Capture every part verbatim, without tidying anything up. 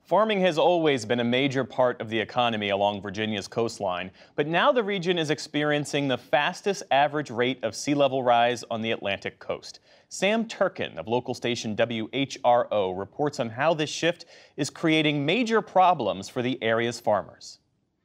Farming has always been a major part of the economy along Virginia's coastline, but now the region is experiencing the fastest average rate of sea level rise on the Atlantic coast. Sam Turkin of local station W H R O reports on how this shift is creating major problems for the area's farmers.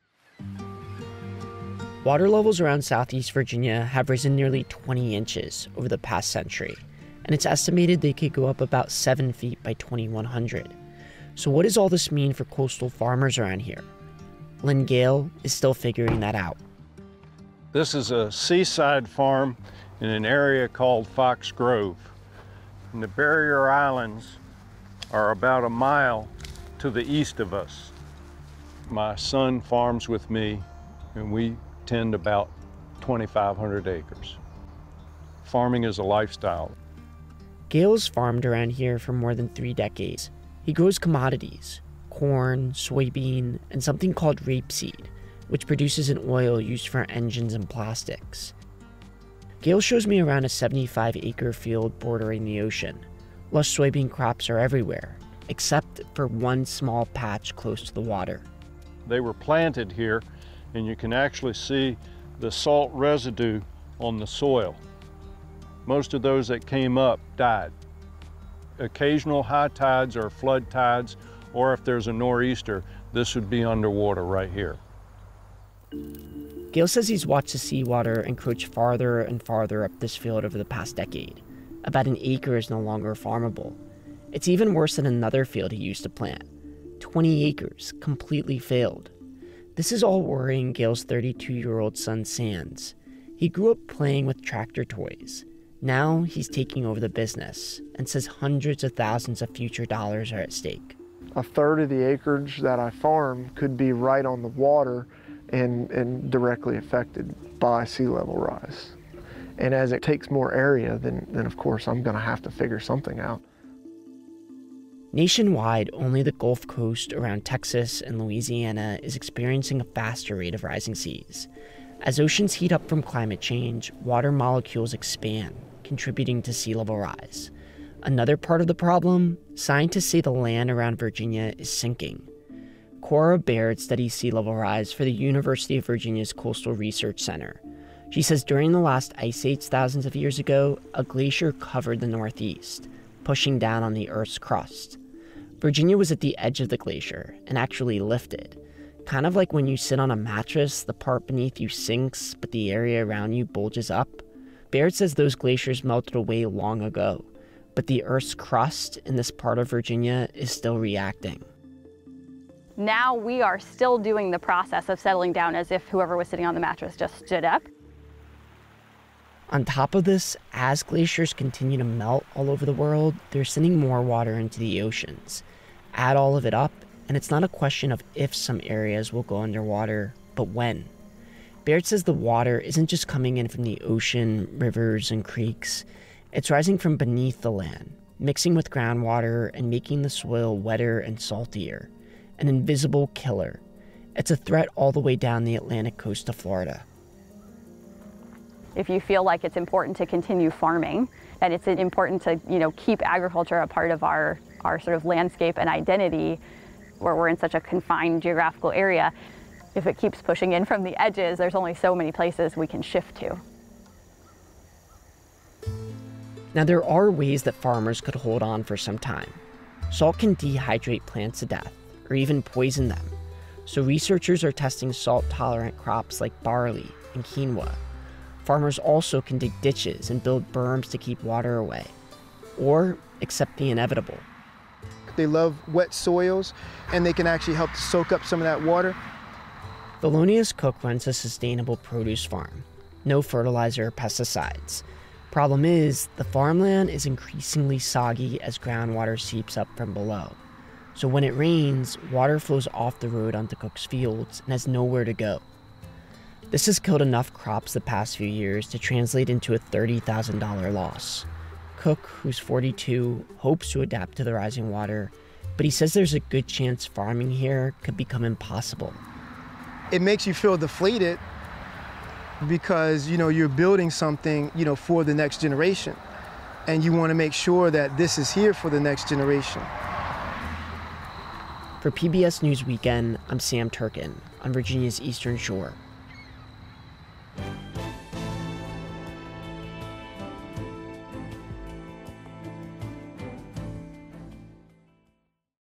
Water levels around Southeast Virginia have risen nearly twenty inches over the past century, and it's estimated they could go up about seven feet by twenty-one hundred. So what does all this mean for coastal farmers around here? Lynn Gale is still figuring that out. This is a seaside farm in an area called Fox Grove. And the barrier islands are about a mile to the east of us. My son farms with me, and we tend about twenty-five hundred acres. Farming is a lifestyle. Gale's farmed around here for more than three decades. He grows commodities, corn, soybean, and something called rapeseed, which produces an oil used for engines and plastics. Gale shows me around a seventy-five acre field bordering the ocean. Lush soybean crops are everywhere, except for one small patch close to the water. They were planted here, and you can actually see the salt residue on the soil. Most of those that came up died. Occasional high tides or flood tides, or if there's a nor'easter, this would be underwater right here. Gale says he's watched the seawater encroach farther and farther up this field over the past decade. About an acre is no longer farmable. It's even worse than another field he used to plant. twenty acres completely failed. This is all worrying Gale's thirty-two-year-old son, Sands. He grew up playing with tractor toys. Now he's taking over the business and says hundreds of thousands of future dollars are at stake. A third of the acreage that I farm could be right on the water and, and directly affected by sea level rise. And as it takes more area, then, then of course I'm gonna have to figure something out. Nationwide, only the Gulf Coast around Texas and Louisiana is experiencing a faster rate of rising seas. As oceans heat up from climate change, water molecules expand, contributing to sea level rise. Another part of the problem, scientists say the land around Virginia is sinking. Cora Baird studies sea level rise for the University of Virginia's Coastal Research Center. She says during the last ice age thousands of years ago, a glacier covered the Northeast, pushing down on the Earth's crust. Virginia was at the edge of the glacier and actually lifted. Kind of like when you sit on a mattress, the part beneath you sinks, but the area around you bulges up. Baird says those glaciers melted away long ago, but the Earth's crust in this part of Virginia is still reacting. Now we are still doing the process of settling down as if whoever was sitting on the mattress just stood up. On top of this, as glaciers continue to melt all over the world, they're sending more water into the oceans. Add all of it up, and it's not a question of if some areas will go underwater, but when. Baird says the water isn't just coming in from the ocean, rivers, and creeks. It's rising from beneath the land, mixing with groundwater and making the soil wetter and saltier. An invisible killer. It's a threat all the way down the Atlantic coast of Florida. If you feel like it's important to continue farming, and it's important to, you know, keep agriculture a part of our, our sort of landscape and identity, where we're in such a confined geographical area, if it keeps pushing in from the edges, there's only so many places we can shift to. Now, there are ways that farmers could hold on for some time. Salt can dehydrate plants to death, or even poison them. So researchers are testing salt-tolerant crops like barley and quinoa. Farmers also can dig ditches and build berms to keep water away, or accept the inevitable. They love wet soils, and they can actually help to soak up some of that water. Thelonious Cook runs a sustainable produce farm. No fertilizer or pesticides. Problem is, the farmland is increasingly soggy as groundwater seeps up from below. So when it rains, water flows off the road onto Cook's fields and has nowhere to go. This has killed enough crops the past few years to translate into a thirty thousand dollars loss. Cook, who's forty-two, hopes to adapt to the rising water, but he says there's a good chance farming here could become impossible. It makes you feel deflated because, you know, you're building something, you know, for the next generation, and you want to make sure that this is here for the next generation. For P B S News Weekend, I'm Sam Turkin on Virginia's Eastern Shore.